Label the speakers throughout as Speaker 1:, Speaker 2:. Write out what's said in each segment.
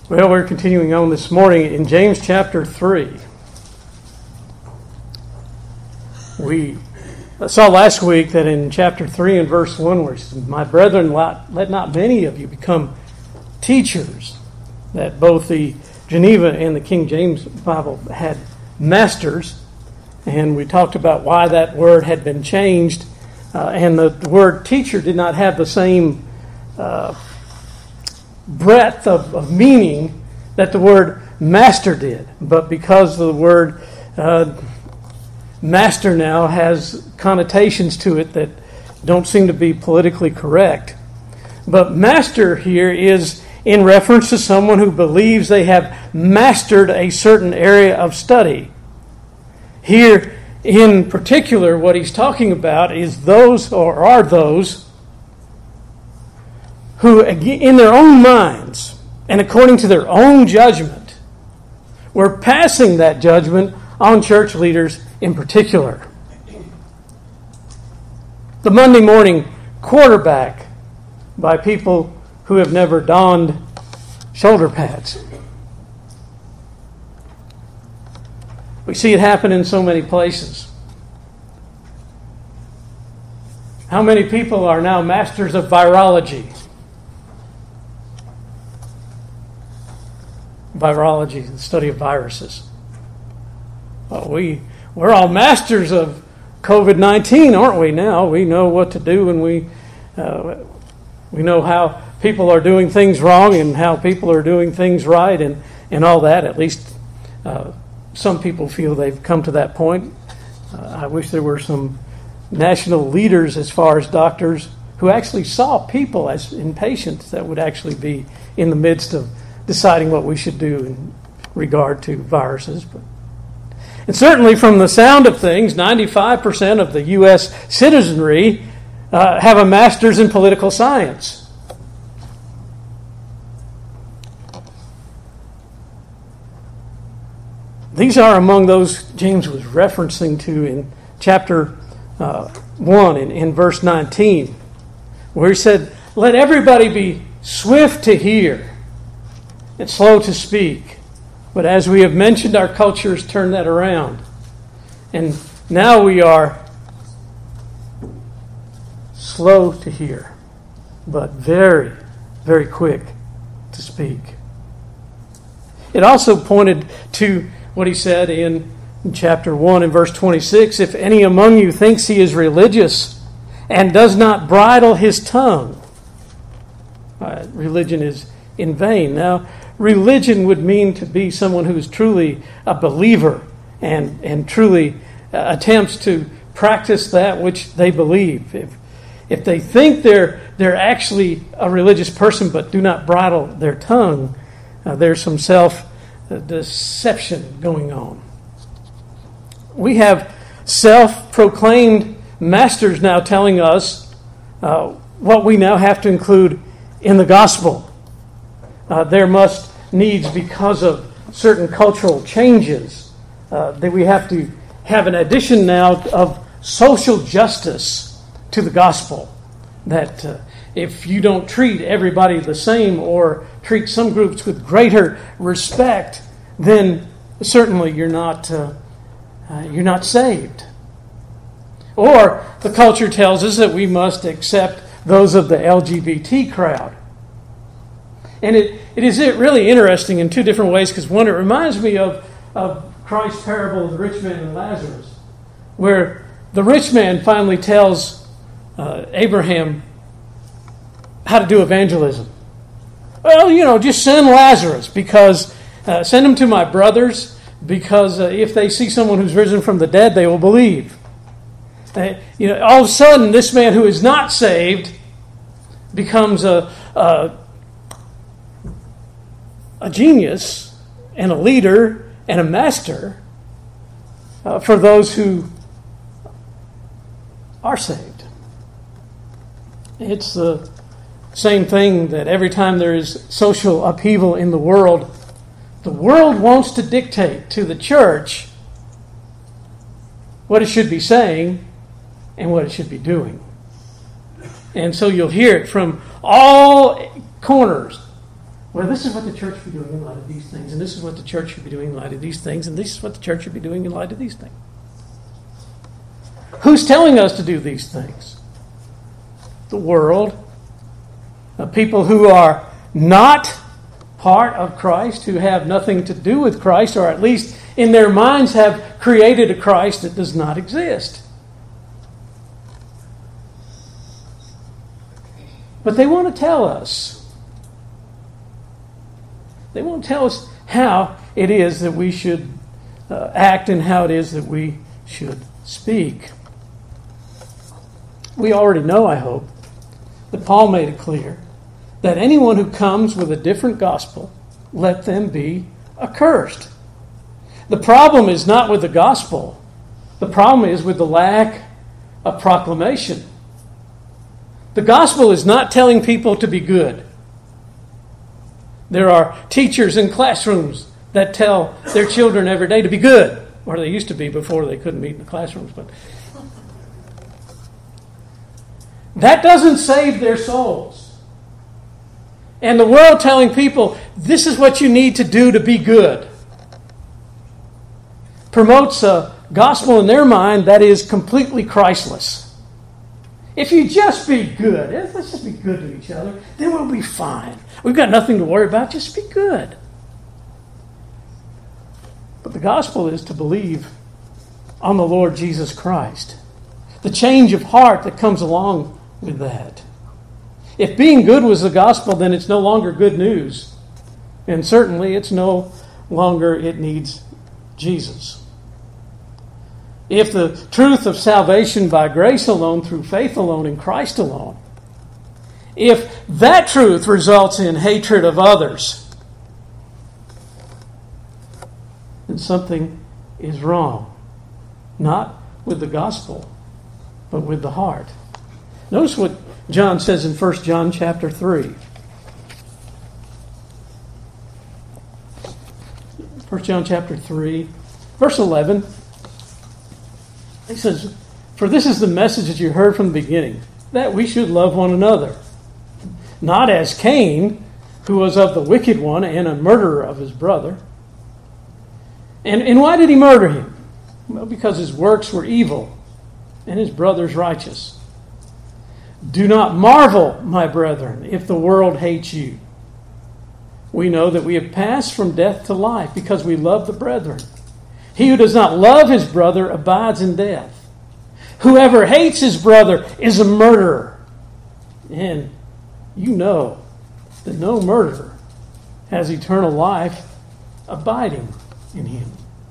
Speaker 1: Well, we're continuing on this morning in James chapter 3. We saw last week that in chapter 3 and verse 1 where it says, "My brethren, let not many of you become teachers," that both the Geneva and the King James Bible had masters, and we talked about why that word had been changed, and the word teacher did not have the same breadth of meaning that the word master did. But because the word master now has connotations to it that don't seem to be politically correct. But master here is in reference to someone who believes they have mastered a certain area of study. Here, in particular, what he's talking about is those, or are those, who, in their own minds and according to their own judgment, were passing that judgment on church leaders in particular. The Monday morning quarterback by people who have never donned shoulder pads. We see it happen in so many places. How many people are now masters of virology? Virology, the study of viruses. Well, we're all masters of COVID-19, aren't we now? We know what to do, and we know how people are doing things wrong and how people are doing things right and all that. At least some people feel they've come to that point. I wish there were some national leaders as far as doctors who actually saw people as in patients that would actually be in the midst of deciding what we should do in regard to viruses. And certainly from the sound of things, 95% of the U.S. citizenry have a master's in political science. These are among those James was referencing to in chapter 1 in verse 19, where he said, "Let everybody be swift to hear and slow to speak." But as we have mentioned, our culture has turned that around. And now we are slow to hear, but very, very quick to speak. It also pointed to what he said in chapter 1 and verse 26, "If any among you thinks he is religious and does not bridle his tongue, religion is in vain." Now, religion would mean to be someone who is truly a believer and truly attempts to practice that which they believe. If they think they're actually a religious person but do not bridle their tongue, there's some self-deception going on. We have self-proclaimed masters now telling us what we now have to include in the gospel. There must needs, because of certain cultural changes, that we have to have an addition now of social justice to the gospel. That if you don't treat everybody the same or treat some groups with greater respect, then certainly you're not saved. Or the culture tells us that we must accept those of the LGBT crowd. And it is really interesting in two different ways, because one, it reminds me of Christ's parable of the rich man and Lazarus, where the rich man finally tells Abraham how to do evangelism. Well, just send Lazarus, because send him to my brothers, because if they see someone who's risen from the dead, they will believe. All of a sudden, this man who is not saved becomes a genius and a leader and a master for those who are saved. It's the same thing that every time there is social upheaval in the world wants to dictate to the church what it should be saying and what it should be doing. And so you'll hear it from all corners well, this is what the church should be doing in light of these things, and this is what the church should be doing in light of these things, and this is what the church should be doing in light of these things. Who's telling us to do these things? The world. People who are not part of Christ, who have nothing to do with Christ, or at least in their minds have created a Christ that does not exist. But they want to tell us. They want to tell us how it is that we should act and how it is that we should speak. We already know, I hope, that Paul made it clear that anyone who comes with a different gospel, let them be accursed. The problem is not with the gospel. The problem is with the lack of proclamation. The gospel is not telling people to be good. There are teachers in classrooms that tell their children every day to be good, or they used to be before they couldn't meet in the classrooms. But that doesn't save their souls. And the world telling people, this is what you need to do to be good, promotes a gospel in their mind that is completely Christless. If you just be good, let's just be good to each other, then we'll be fine. We've got nothing to worry about, just be good. But the gospel is to believe on the Lord Jesus Christ. The change of heart that comes along with that. If being good was the gospel, then it's no longer good news. And certainly it's no longer, it needs Jesus. If the truth of salvation by grace alone, through faith alone, in Christ alone, if that truth results in hatred of others, then something is wrong. Not with the gospel, but with the heart. Notice what John says in 1 John chapter 3. 1 John chapter 3, verse 11. He says, "For this is the message that you heard from the beginning, that we should love one another. Not as Cain, who was of the wicked one and a murderer of his brother." And why did he murder him? Well, because his works were evil and his brother's righteous. "Do not marvel, my brethren, if the world hates you. We know that we have passed from death to life because we love the brethren. He who does not love his brother abides in death. Whoever hates his brother is a murderer. And you know that no murderer has eternal life abiding in him."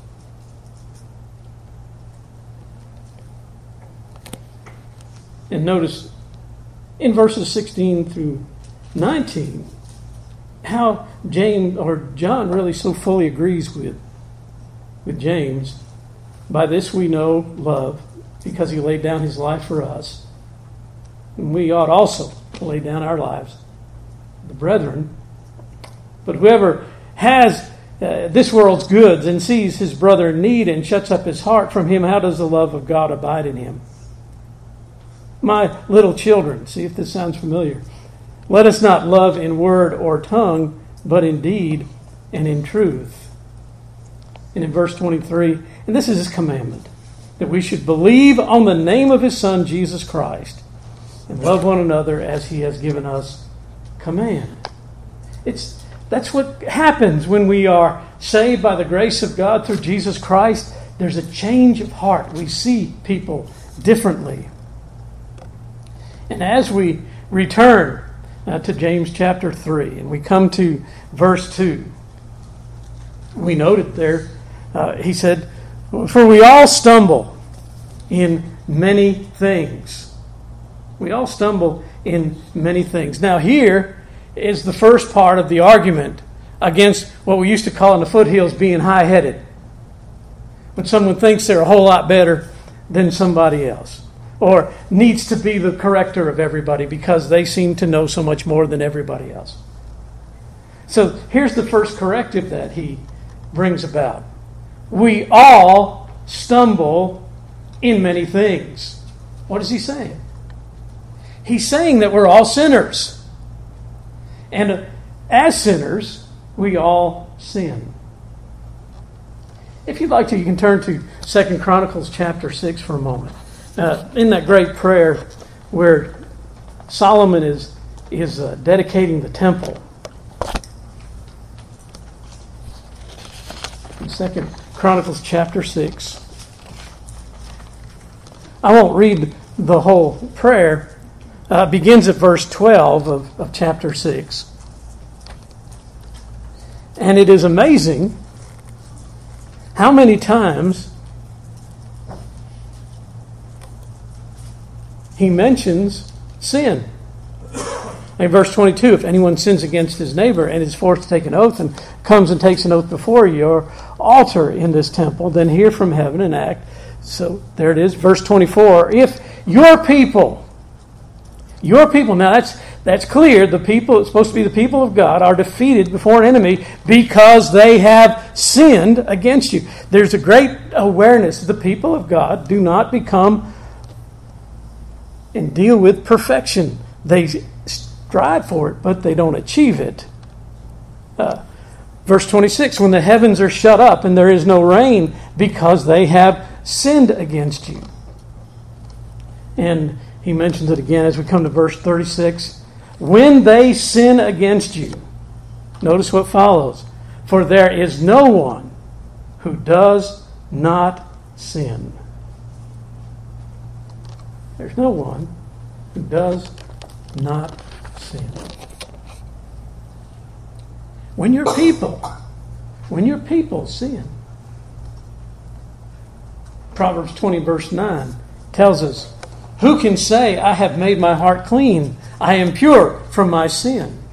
Speaker 1: And notice in verses 16 through 19 how John really so fully agrees with James. "By this we know love, because he laid down his life for us. And we ought also to lay down our lives, the brethren. But whoever has this world's goods and sees his brother in need and shuts up his heart from him, how does the love of God abide in him? My little children," see if this sounds familiar, "let us not love in word or tongue, but in deed and in truth." And in verse 23, "And this is his commandment, that we should believe on the name of his Son, Jesus Christ, and love one another as he has given us command." That's what happens when we are saved by the grace of God through Jesus Christ. There's a change of heart. We see people differently. And as we return to James chapter 3, and we come to verse 2, we noted there, he said, "For we all stumble in many things." We all stumble in many things. Now here is the first part of the argument against what we used to call in the foothills being high-headed. When someone thinks they're a whole lot better than somebody else, or needs to be the corrector of everybody because they seem to know so much more than everybody else. So here's the first corrective that he brings about. We all stumble in many things. What is he saying? He's saying that we're all sinners. And as sinners, we all sin. If you'd like to, you can turn to 2 Chronicles chapter 6 for a moment. In that great prayer where Solomon is dedicating the temple. In 2 Chronicles chapter 6. I won't read the whole prayer. It begins at verse 12 of chapter 6. And it is amazing how many times he mentions sin. In verse 22, if anyone sins against his neighbor and is forced to take an oath and comes and takes an oath before your altar in this temple, then hear from heaven and act. So there it is, verse 24. If your people, now that's clear, the people, it's supposed to be the people of God, are defeated before an enemy because they have sinned against you. There's a great awareness that the people of God do not become and deal with perfection. They strive for it, but they don't achieve it. Verse 26, when the heavens are shut up and there is no rain because they have sinned against you. And he mentions it again as we come to verse 36. When they sin against you, notice what follows. For there is no one who does not sin. There's no one who does not sin. When your people sin. Proverbs 20 verse 9 tells us, who can say, I have made my heart clean, I am pure from my sin?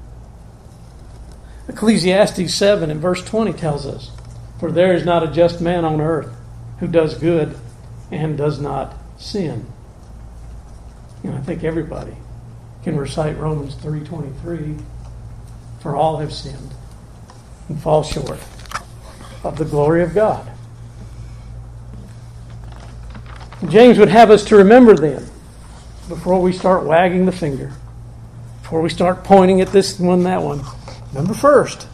Speaker 1: Ecclesiastes 7 and verse 20 tells us, for there is not a just man on earth who does good and does not sin. I think everybody can recite Romans 3:23, for all have sinned and fall short of the glory of God. James would have us to remember then, before we start wagging the finger, before we start pointing at this one, that one, remember first,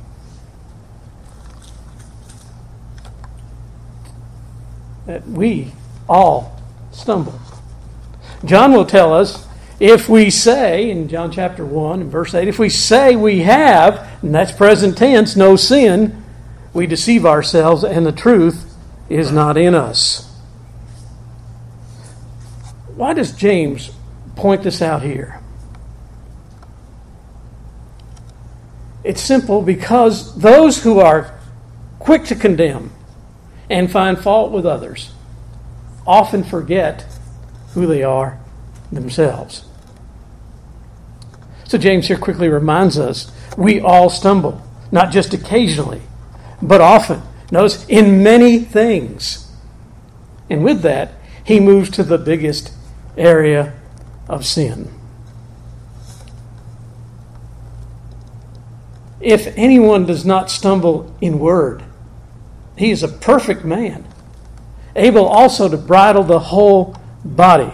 Speaker 1: that we all stumble. John will tell us, if we say, in John chapter 1 and verse 8, if we say we have, and that's present tense, no sin, we deceive ourselves and the truth is not in us. Why does James point this out here? It's simple, because those who are quick to condemn and find fault with others often forget who they are themselves. So James here quickly reminds us, we all stumble, not just occasionally, but often. Notice, in many things. And with that, he moves to the biggest area of sin. If anyone does not stumble in word, he is a perfect man, able also to bridle the whole body.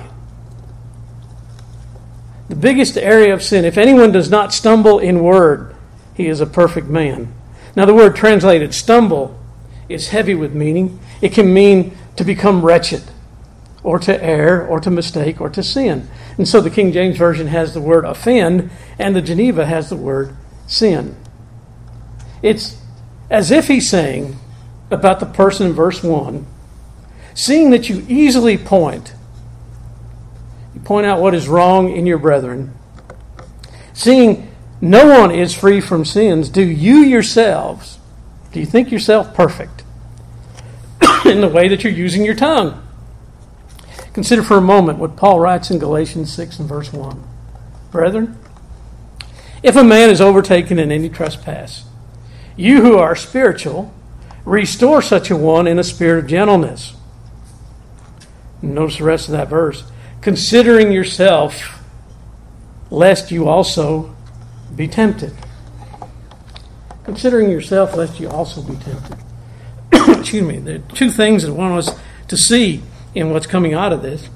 Speaker 1: The biggest area of sin, if anyone does not stumble in word, he is a perfect man. Now the word translated stumble is heavy with meaning. It can mean to become wretched, or to err, or to mistake, or to sin. And so the King James Version has the word offend, and the Geneva has the word sin. It's as if he's saying about the person in verse 1, seeing that you easily point out what is wrong in your brethren, seeing no one is free from sins, do you think yourself perfect in the way that you're using your tongue? Consider for a moment what Paul writes in Galatians 6 and verse 1. Brethren, if a man is overtaken in any trespass, you who are spiritual, restore such a one in a spirit of gentleness. Notice the rest of that verse. Considering yourself, lest you also be tempted. Considering yourself, lest you also be tempted. Excuse me. There are two things that I want us to see in what's coming out of this.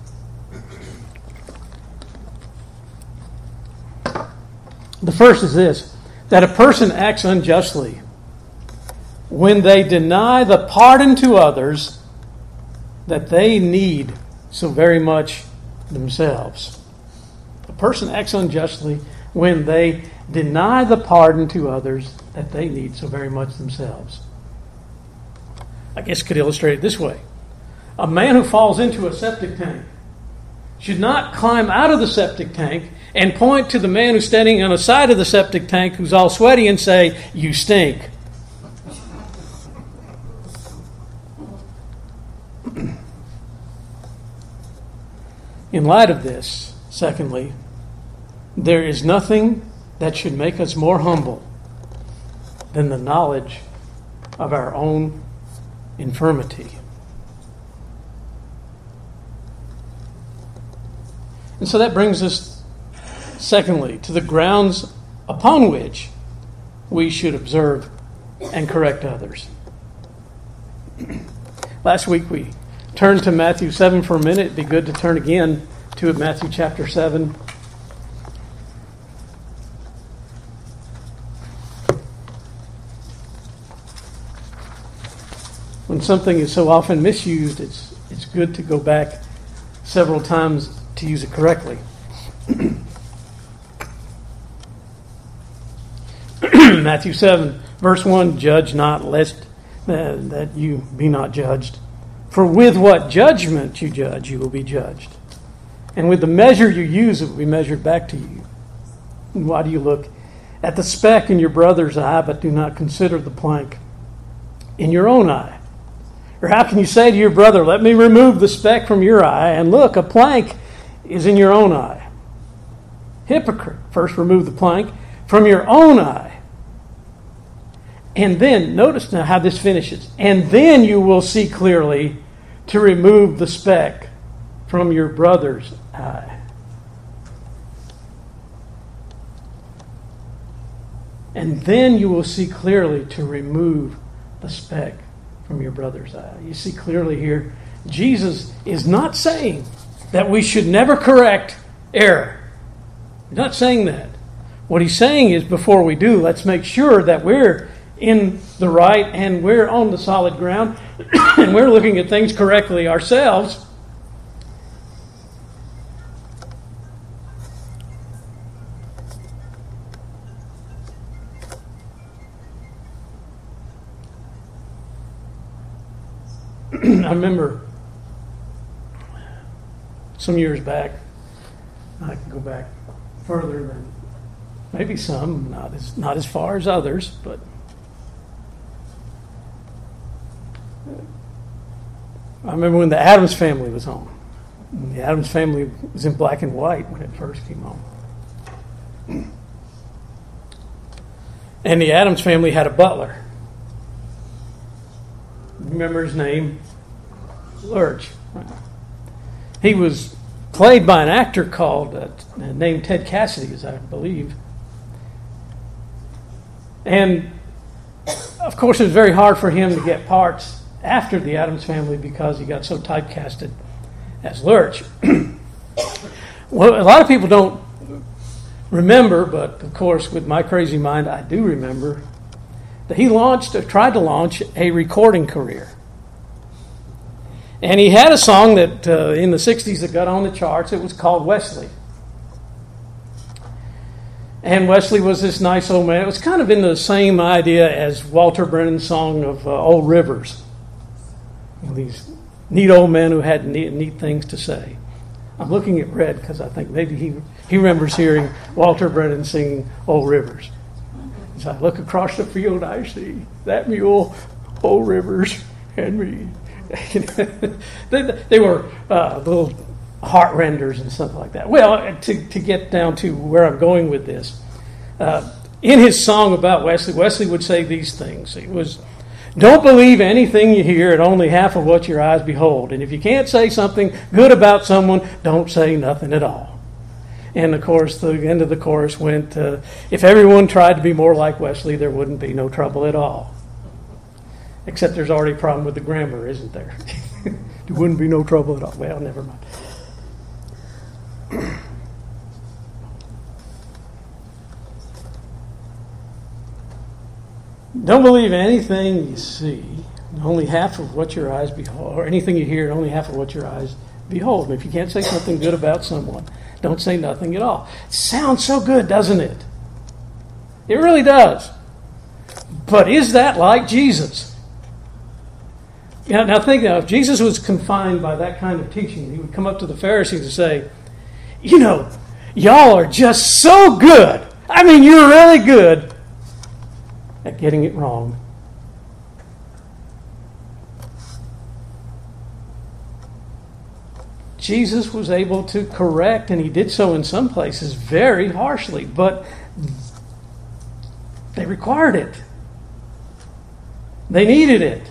Speaker 1: The first is this. that a person acts unjustly when they deny the pardon to others that they need so very much themselves. A person acts unjustly when they deny the pardon to others that they need so very much themselves. I guess I could illustrate it this way. A man who falls into a septic tank should not climb out of the septic tank and point to the man who's standing on the side of the septic tank who's all sweaty and say, "You stink." In light of this, secondly, there is nothing that should make us more humble than the knowledge of our own infirmity. And so that brings us, secondly, to the grounds upon which we should observe and correct others. Last week we turned to Matthew 7 for a minute. It'd be good to turn again to Matthew chapter 7. When something is so often misused, it's good to go back several times to use it correctly. Matthew 7, verse 1, "Judge not, lest that you be not judged. For with what judgment you judge, you will be judged. And with the measure you use, it will be measured back to you. And why do you look at the speck in your brother's eye, but do not consider the plank in your own eye? Or how can you say to your brother, 'Let me remove the speck from your eye,' and look, a plank is in your own eye? Hypocrite, first remove the plank from your own eye. And then, notice now how this finishes. And then you will see clearly to remove the speck from your brother's eye." And then you will see clearly to remove the speck from your brother's eye. You see clearly here, Jesus is not saying that we should never correct error. He's not saying that. What he's saying is, before we do, let's make sure that we're in the right and we're on the solid ground and we're looking at things correctly ourselves. I remember some years back, I can go back further than maybe some, not as far as others, but I remember when the Addams Family was on. The Addams Family was in black and white when it first came on. And the Addams Family had a butler. Remember his name? Lurch. He was played by an actor named Ted Cassidy, as I believe. And of course, it was very hard for him to get parts after the Addams Family because he got so typecasted as Lurch. Well, a lot of people don't remember, but of course, with my crazy mind, I do remember that he tried to launch a recording career. And he had a song that in the 60s that got on the charts. It was called Wesley. And Wesley was this nice old man. It was kind of in the same idea as Walter Brennan's song of Old Rivers. These neat old men who had neat things to say. I'm looking at Red because I think maybe he remembers hearing Walter Brennan singing Old Rivers. As I look across the field, I see that mule, Old Rivers, and me. They were little heart renders and something like that. Well, to get down to where I'm going with this, in his song about Wesley would say these things. It was, "Don't believe anything you hear and only half of what your eyes behold. And if you can't say something good about someone, don't say nothing at all." And of course, the end of the chorus went, "If everyone tried to be more like Wesley, there wouldn't be no trouble at all." Except there's already a problem with the grammar, isn't there? There wouldn't be no trouble at all. Well, never mind. Don't believe anything you see, only half of what your eyes behold, or anything you hear, only half of what your eyes behold. And if you can't say something good about someone, don't say nothing at all. It sounds so good, doesn't it? It really does. But is that like Jesus? Now think now, if Jesus was confined by that kind of teaching, he would come up to the Pharisees and say, y'all are just so good. I mean, you're really good at getting it wrong. Jesus was able to correct, and he did so in some places very harshly, but they required it. They needed it.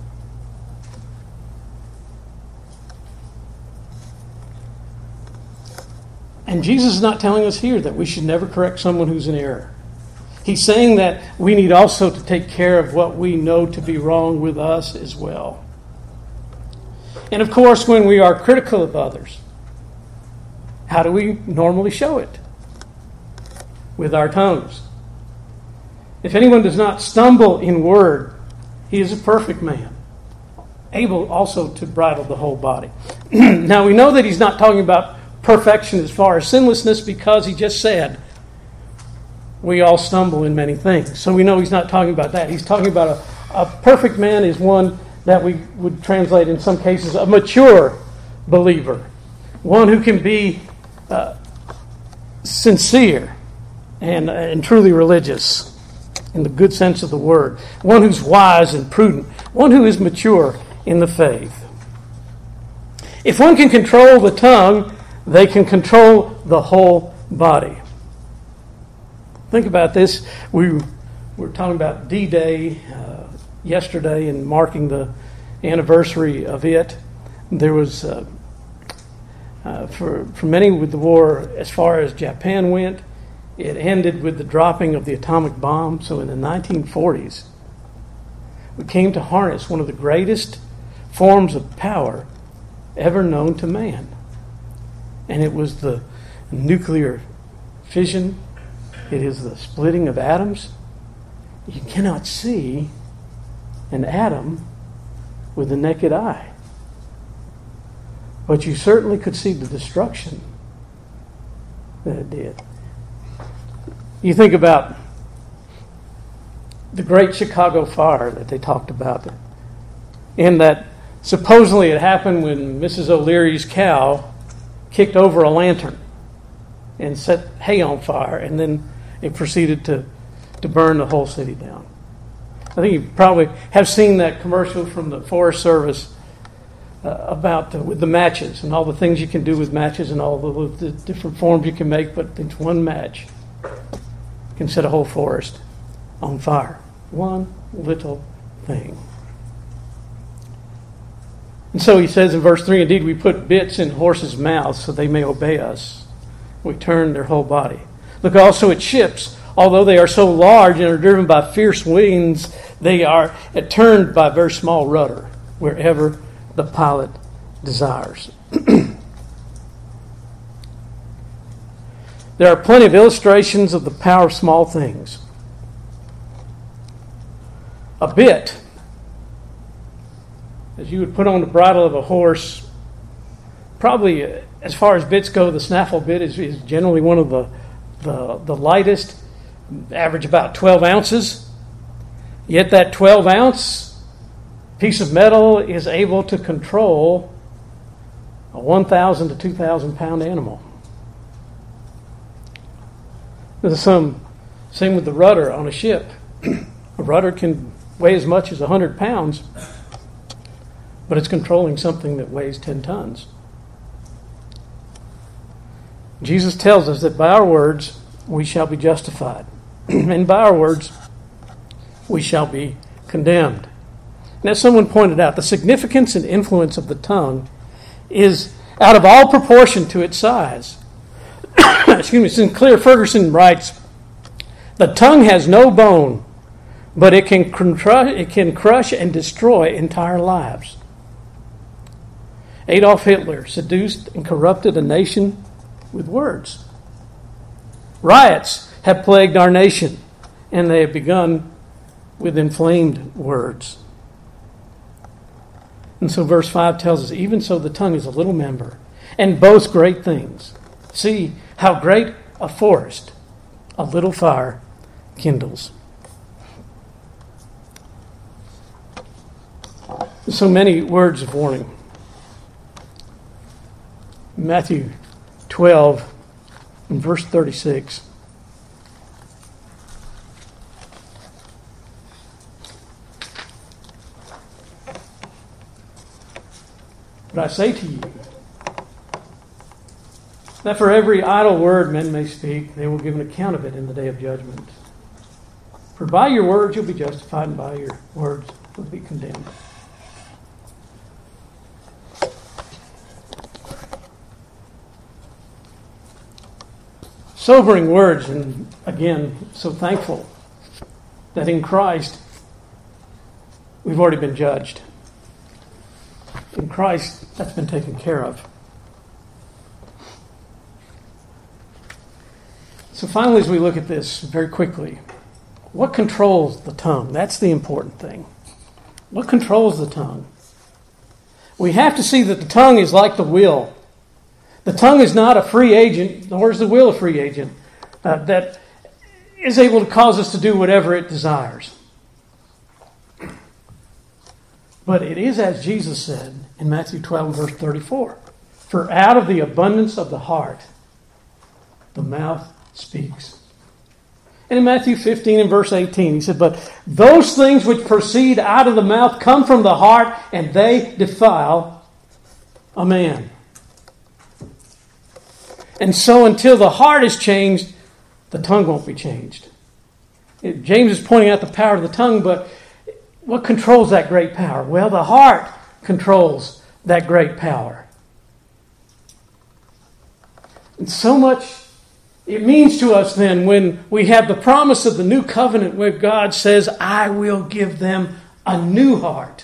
Speaker 1: And Jesus is not telling us here that we should never correct someone who's in error. He's saying that we need also to take care of what we know to be wrong with us as well. And of course, when we are critical of others, how do we normally show it? With our tongues. If anyone does not stumble in word, he is a perfect man, able also to bridle the whole body. Now we know that he's not talking about perfection as far as sinlessness, because he just said we all stumble in many things. So we know he's not talking about that. He's talking about a perfect man is one that we would translate in some cases a mature believer, one who can be sincere and truly religious in the good sense of the word, one who's wise and prudent, one who is mature in the faith. If one can control the tongue, they can control the whole body. Think about this. We were talking about D-Day yesterday and marking the anniversary of it. There was, for many with the war, as far as Japan went, it ended with the dropping of the atomic bomb. So in the 1940s, we came to harness one of the greatest forms of power ever known to man. And it was the nuclear fission. It is the splitting of atoms. You cannot see an atom with the naked eye. But you certainly could see the destruction that it did. You think about the Great Chicago Fire that they talked about, in that supposedly it happened when Mrs. O'Leary's cow kicked over a lantern and set hay on fire, and then it proceeded to burn the whole city down. I think you probably have seen that commercial from the Forest Service about with the matches and all the things you can do with matches and all the different forms you can make, but it's one match can set a whole forest on fire. One little thing. And so he says in verse 3, indeed we put bits in horses' mouths so they may obey us. We turn their whole body. Look also at ships. Although they are so large and are driven by fierce winds, they are turned by a very small rudder wherever the pilot desires. There are plenty of illustrations of the power of small things. A bit, as you would put on the bridle of a horse, probably as far as bits go, the snaffle bit is generally one of the lightest, average about 12 ounces. Yet that 12-ounce piece of metal is able to control a 1,000 to 2,000 pound animal. There's same with the rudder on a ship. A rudder can weigh as much as 100 pounds, but it's controlling something that weighs 10 tons. Jesus tells us that by our words we shall be justified, and by our words we shall be condemned. And as someone pointed out, the significance and influence of the tongue is out of all proportion to its size. Excuse me, Sinclair Ferguson writes, the tongue has no bone, but it can crush and destroy entire lives. Adolf Hitler seduced and corrupted a nation with words. Riots have plagued our nation, and they have begun with inflamed words. And so verse 5 tells us, even so the tongue is a little member and boasts great things. See how great a forest a little fire kindles. So many words of warning. Matthew 12 and verse 36. But I say to you, that for every idle word men may speak, they will give an account of it in the day of judgment. For by your words you'll be justified, and by your words you'll be condemned. Sobering words, and again, so thankful that in Christ we've already been judged. In Christ, that's been taken care of. So finally, as we look at this very quickly, what controls the tongue? That's the important thing. What controls the tongue? We have to see that the tongue is like the will. The tongue is not a free agent, nor is the will a free agent, that is able to cause us to do whatever it desires. But it is as Jesus said in Matthew 12, verse 34, for out of the abundance of the heart, the mouth speaks. And in Matthew 15 and verse 18, he said, but those things which proceed out of the mouth come from the heart, and they defile a man. And so until the heart is changed, the tongue won't be changed. James is pointing out the power of the tongue, but what controls that great power? Well, the heart controls that great power. And so much it means to us then when we have the promise of the new covenant where God says, I will give them a new heart.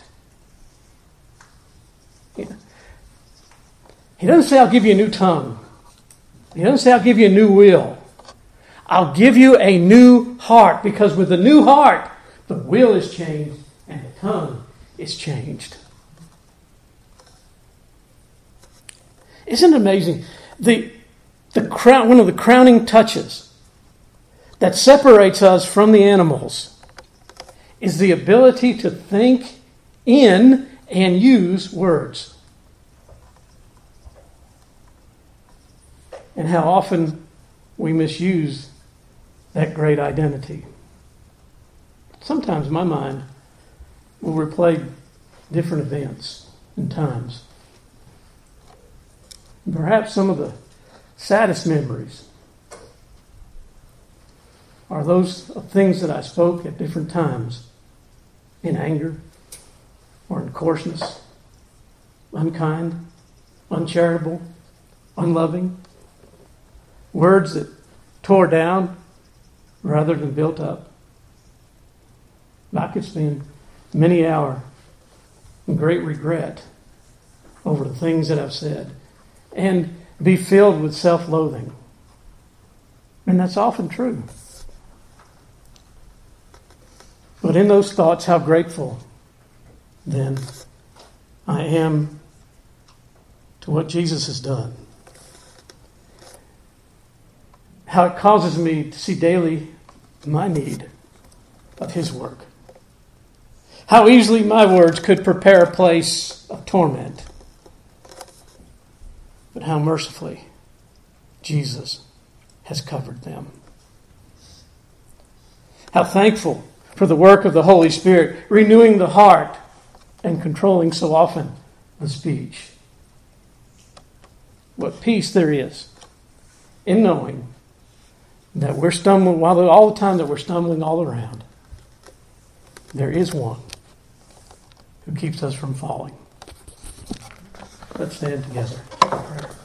Speaker 1: He doesn't say, I'll give you a new tongue. He doesn't say, I'll give you a new will. I'll give you a new heart, because with the new heart, the will is changed and the tongue is changed. Isn't it amazing? One of the crowning touches that separates us from the animals is the ability to think in and use words. And how often we misuse that great identity. Sometimes my mind will replay different events and times. And perhaps some of the saddest memories are those of things that I spoke at different times in anger or in coarseness, unkind, uncharitable, unloving. Words that tore down rather than built up. I could spend many hours in great regret over the things that I've said and be filled with self-loathing. And that's often true. But in those thoughts, how grateful then I am to what Jesus has done. How it causes me to see daily my need of His work. How easily my words could prepare a place of torment. But how mercifully Jesus has covered them. How thankful for the work of the Holy Spirit, renewing the heart and controlling so often the speech. What peace there is in knowing that we're stumbling, all the time that we're stumbling all around, there is one who keeps us from falling. Let's stand together for prayer.